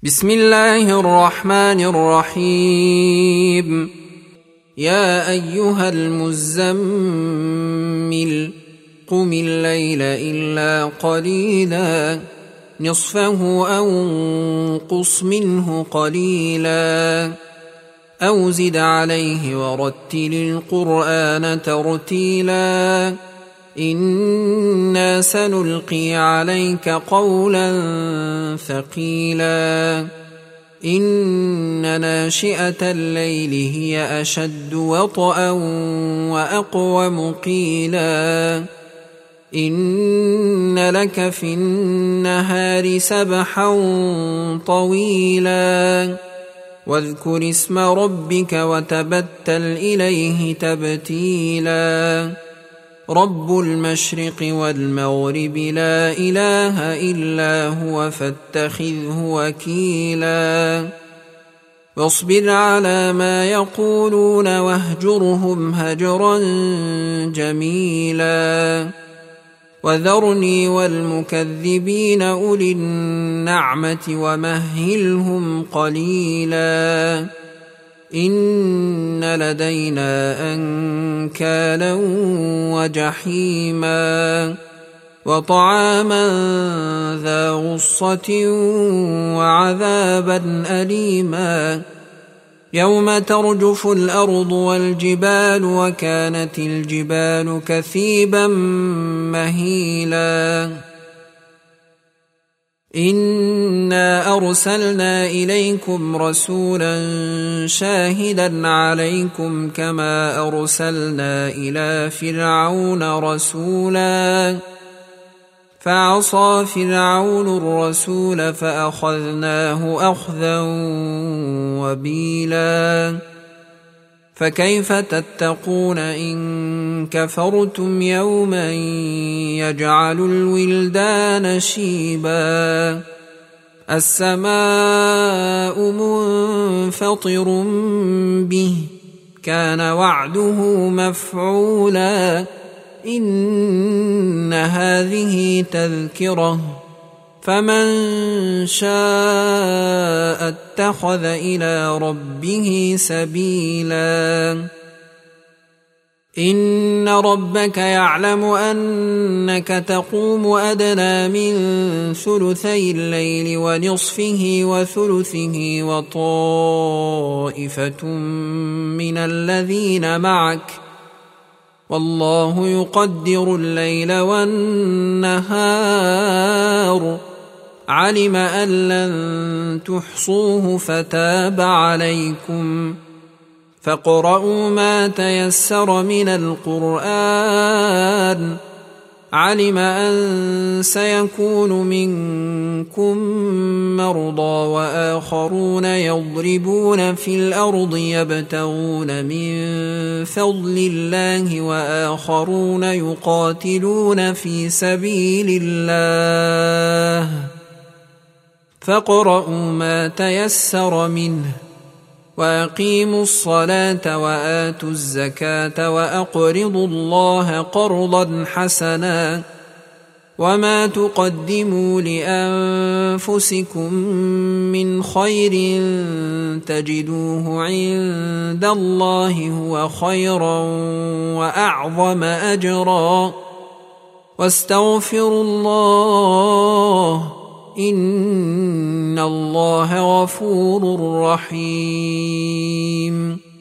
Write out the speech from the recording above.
بسم الله الرحمن الرحيم. يا أيها المزمل قم الليل إلا قليلا نصفه أو انقص منه قليلا أو زد عليه ورتل القرآن ترتيلا إنا سنلقي عليك قولا ثقيلا إن ناشئة الليل هي أشد وطئا وأقوم قيلا إن لك في النهار سبحا طويلا واذكر اسم ربك وتبتل إليه تبتيلا رب المشرق والمغرب لا إله إلا هو فاتخذه وكيلا واصبر على ما يقولون واهجرهم هجرا جميلا وذرني والمكذبين أولي النعمة ومهلهم قليلا إن لدينا أنكالا وجحيما وطعاما ذا غصة وعذابا أليما يوم ترجف الأرض والجبال وكانت الجبال كثيبا مهيلا إنا أرسلنا إليكم رسولا شاهدا عليكم كما أرسلنا إلى فرعون رسولا فعصى فرعون الرسول فأخذناه أخذا وبيلا فكيف تتقون إن كفرتم يوما يجعل الولدان شيبا السماء منفطر به كان وعده مفعولا إن هذه تذكرة فمن شاء اتخذ إلى ربه سبيلا إن ربك يعلم أنك تقوم أدنى من ثلثي الليل ونصفه وثلثه وطائفة من الذين معك والله يقدر الليل والنهار علم أن لن تحصوه فتاب عليكم فاقرؤوا ما تيسر من القرآن علم أن سيكون منكم مرضى وآخرون يضربون في الأرض يبتغون من فضل الله وآخرون يقاتلون في سبيل الله فاقرؤوا ما تيسر منه وأقيموا الصلاة وآتوا الزكاة وأقرضوا الله قرضا حسنا وما تقدموا لأنفسكم من خير تجدوه عند الله هو خيرا وأعظم أجرا واستغفروا الله إن الله غفور رحيم